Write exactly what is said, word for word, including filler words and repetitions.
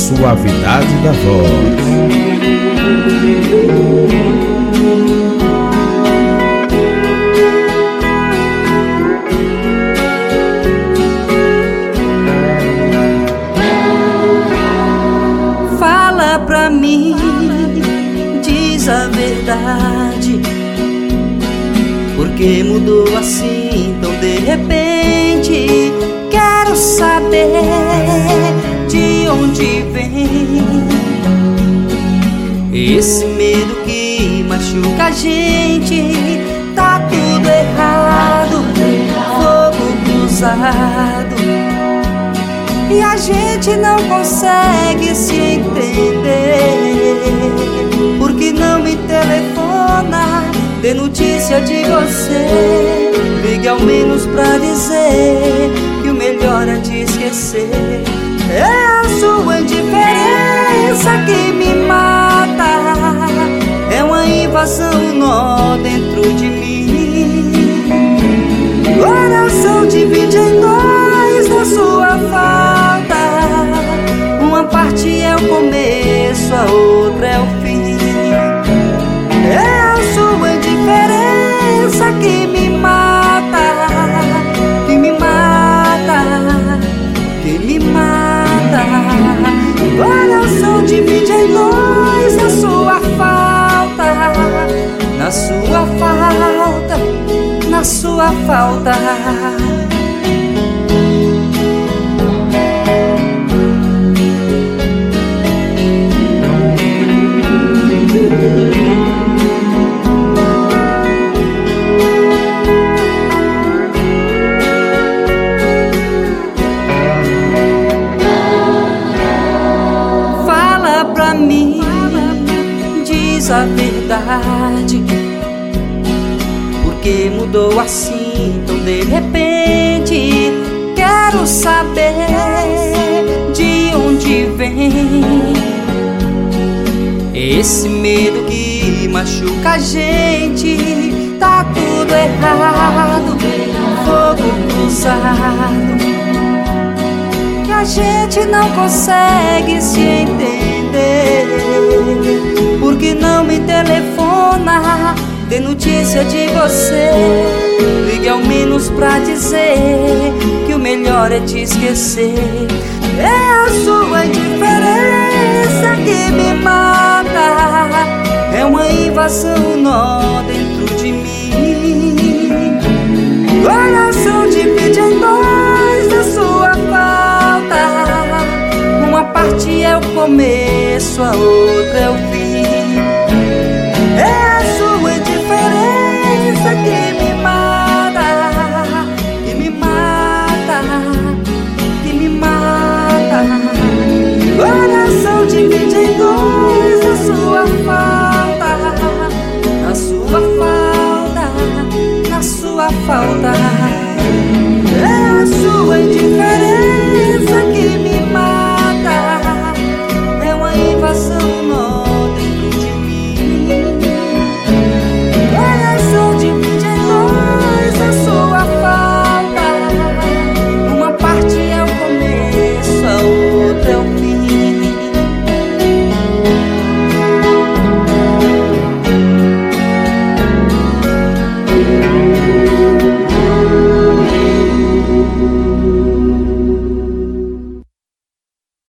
suavidade da voz. Fala pra mim, diz a verdade, porque mudou assim tão de repente? Quero saber de onde vem esse medo que machuca a gente. Tá tudo errado, fogo cruzado, e a gente não consegue se entender. Por que não me telefona, dê notícia de você? Ligue ao menos pra dizer que o melhor é te esquecer. É a sua indiferença que me mata, é uma invasão, um nó dentro de mim. Coração divide em dois na sua falta, uma parte é o começo, a outra é o fim. É a sua indiferença que me mata, que me mata, que me mata. Coração divide em dois na sua falta, na sua falta, na sua falta. Fala pra mim, diz a verdade, porque mudou assim tão de repente? Quero saber de onde vem esse medo que machuca a gente. Tá tudo errado, fogo cruzado, que a gente não consegue se entender. Por que não me telefona, dê notícia de você? Ligue ao menos pra dizer que o melhor é te esquecer. É a sua indiferença que me mata, é uma invasão, um nó dentro de mim. Coração divide em dois na sua falta, uma parte é o começo, a outra é o fim. É a sua indiferença que me mata, que me mata, que me mata. Coração divide em dois na sua falta, na sua falta, na sua falta. É a sua indiferença